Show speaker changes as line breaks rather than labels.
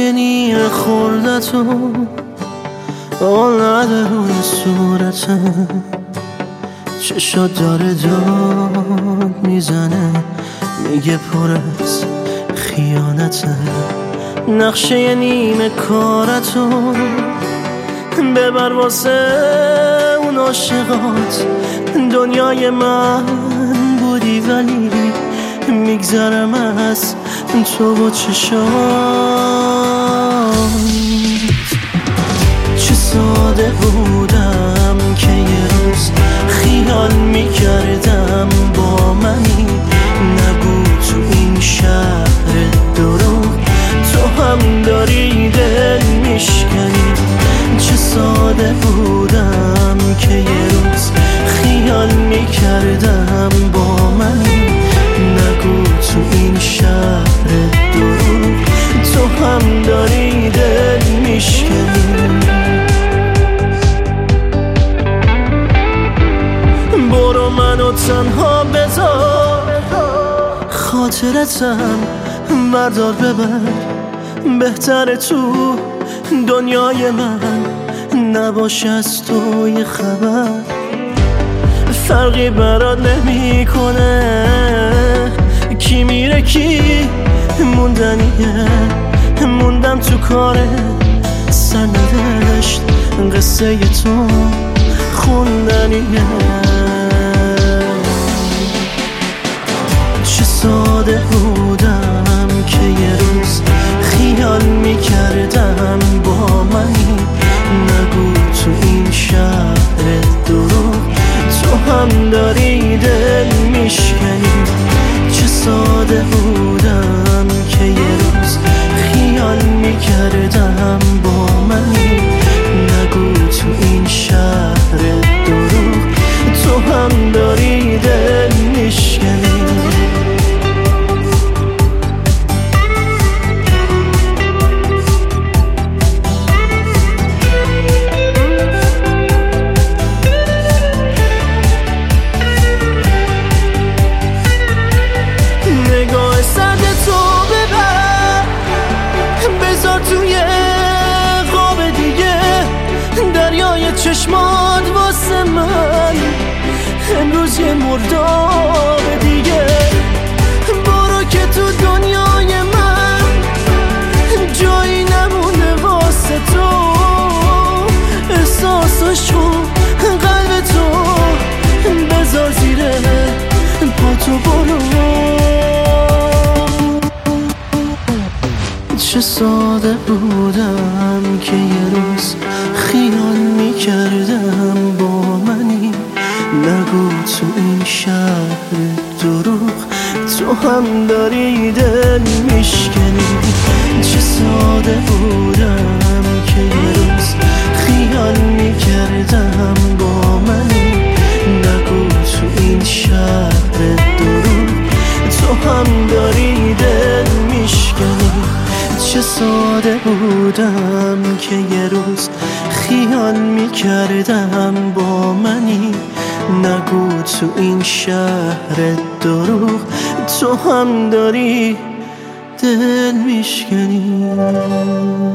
نقشه نیمه خوردتو آنقدر روی صورتم چشات داره داد میزنه میگه پر از خیانته. نقشه نیمه کارتو ببر واسه اون عاشقات. دنیای من بودی ولی میگذرم از تو با چشات. چه ساده بودم که یه روز خیال میکردم با منی. نگو تو این شهر دروغ تو هم داری دل میشکنی. چه ساده بودم که یه روز خیال میکردم با منی. نگو تو این شهر دروغ تو هم داری دل میشکنی. برو منو تنها بذار خاطرتم بردار ببر. بهتره تو دنیای من نباشه از تو یه خبر. فرقی برات نمیکنه کی میره کی موندنیه. موندم تو کار سرنوشت قصه تو خوندنیه. چه ساده بودم که یه روز خیال میکردم با منی. نگو تو این شهر دروغ تو هم داری دل میشکنی. چه ساده بودم که یه روز خیال میکردم با منی. نگو تو این شهر دروغ تو هم داری دل میشکنی. چشمات واسه من امروز یه مرداب دیگه. برو که تو دنیای من جایی نمونه واسه تو. احساساشو قلب تو بذار زیر پا تو برو. چه ساده بودم که یه روز خیال میکردم با منی. نگو تو این شهر دروغ تو هم داری دل میشکنی. چه ساده بودم که یه روز خیال میکردم با منی. نگو تو این شهر دروغ تو هم داری دل میشکنی. چه ساده بودم که یه روز خیال میکردم با منی. نگو تو این شهر دروغ تو هم داری دل میشکنی.